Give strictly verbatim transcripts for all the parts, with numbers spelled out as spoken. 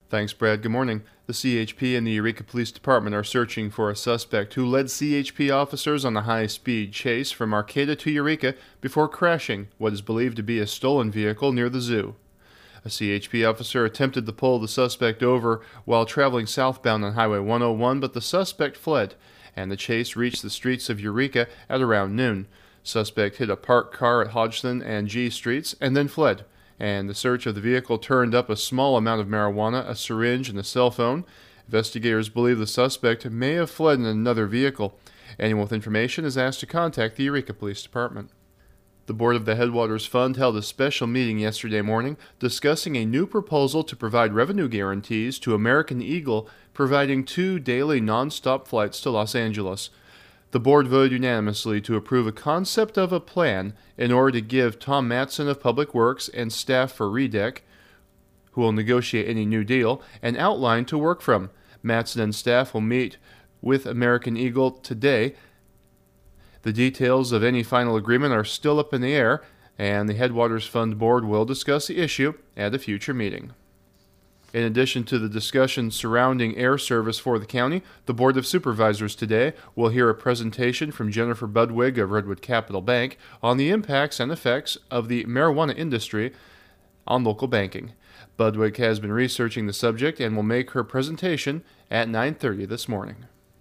Thanks, Brad. Good morning. The C H P and the Eureka Police Department are searching for a suspect who led C H P officers on a high-speed chase from Arcata to Eureka before crashing what is believed to be a stolen vehicle near the zoo. A C H P officer attempted to pull the suspect over while traveling southbound on Highway one oh one, but the suspect fled, and the chase reached the streets of Eureka at around noon. Suspect hit a parked car at Hodgson and G Streets and then fled, and the search of the vehicle turned up a small amount of marijuana, a syringe, and a cell phone. Investigators believe the suspect may have fled in another vehicle. Anyone with information is asked to contact the Eureka Police Department. The board of the Headwaters Fund held a special meeting yesterday morning discussing a new proposal to provide revenue guarantees to American Eagle, providing two daily non-stop flights to Los Angeles. The board voted unanimously to approve a concept of a plan in order to give Tom Matson of Public Works and staff for REDEC, who will negotiate any new deal, an outline to work from. Matson and staff will meet with American Eagle today. The details of any final agreement are still up in the air, and the Headwaters Fund Board will discuss the issue at a future meeting. In addition to the discussion surrounding air service for the county, the Board of Supervisors today will hear a presentation from Jennifer Budwig of Redwood Capital Bank on the impacts and effects of the marijuana industry on local banking. Budwig has been researching the subject and will make her presentation at nine thirty this morning.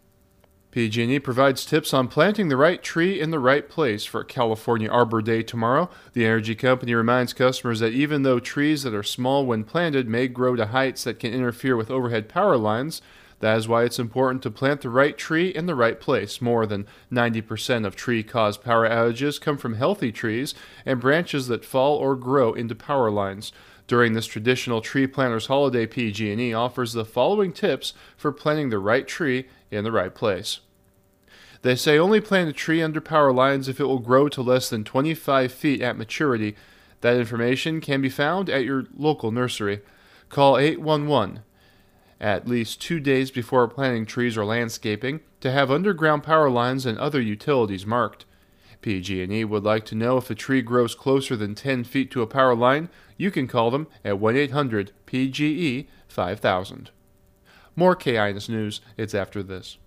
P G and E provides tips on planting the right tree in the right place for California Arbor Day tomorrow. The energy company reminds customers that even though trees that are small when planted may grow to heights that can interfere with overhead power lines, that is why it's important to plant the right tree in the right place. More than ninety percent of tree-caused power outages come from healthy trees and branches that fall or grow into power lines. During this traditional tree planters holiday, P G and E offers the following tips for planting the right tree in the right place. They say only plant a tree under power lines if it will grow to less than twenty-five feet at maturity. That information can be found at your local nursery. Call eight one one at least two days before planting trees or landscaping to have underground power lines and other utilities marked. P G and E would like to know if a tree grows closer than ten feet to a power line. You can call them at one eight hundred P G E five thousand. More K I N S News. It's after this.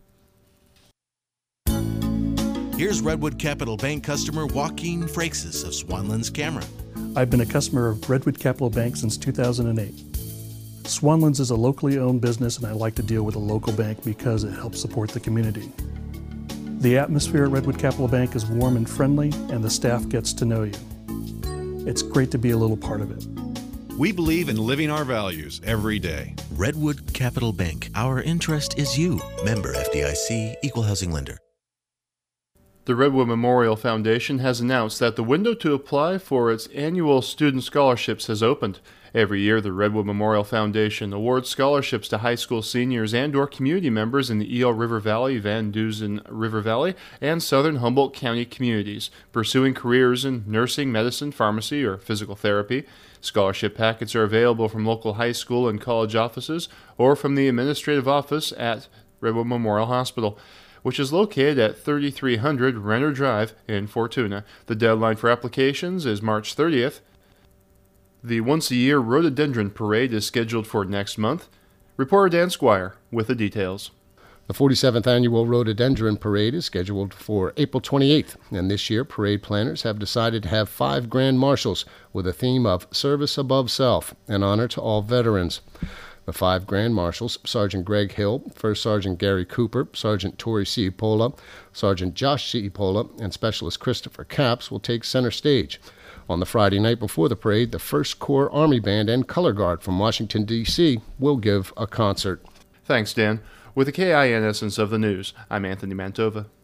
Here's Redwood Capital Bank customer Joaquin Freixas of Swanlands Camera. I've been a customer of Redwood Capital Bank since two thousand eight. Swanlands is a locally owned business, and I like to deal with a local bank because it helps support the community. The atmosphere at Redwood Capital Bank is warm and friendly, and the staff gets to know you. It's great to be a little part of it. We believe in living our values every day. Redwood Capital Bank. Our interest is you. Member F D I C, Equal Housing Lender. The Redwood Memorial Foundation has announced that the window to apply for its annual student scholarships has opened. Every year, the Redwood Memorial Foundation awards scholarships to high school seniors and or community members in the Eel River Valley, Van Duzen River Valley, and southern Humboldt County communities pursuing careers in nursing, medicine, pharmacy, or physical therapy. Scholarship packets are available from local high school and college offices or from the administrative office at Redwood Memorial Hospital, which is located at thirty-three hundred Renner Drive in Fortuna. The deadline for applications is March thirtieth. The once-a-year Rhododendron Parade is scheduled for next month. Reporter Dan Squire with the details. The forty-seventh Annual Rhododendron Parade is scheduled for April twenty-eighth, and this year parade planners have decided to have five grand marshals with a theme of Service Above Self, an honor to all veterans. The five grand marshals, Sergeant Greg Hill, First Sergeant Gary Cooper, Sergeant Tori Cipolla, Sergeant Josh Cipolla, and Specialist Christopher Capps will take center stage. On the Friday night before the parade, the First Corps Army Band and Color Guard from Washington, D C will give a concert. Thanks, Dan. With the K I N essence of the news, I'm Anthony Mantova.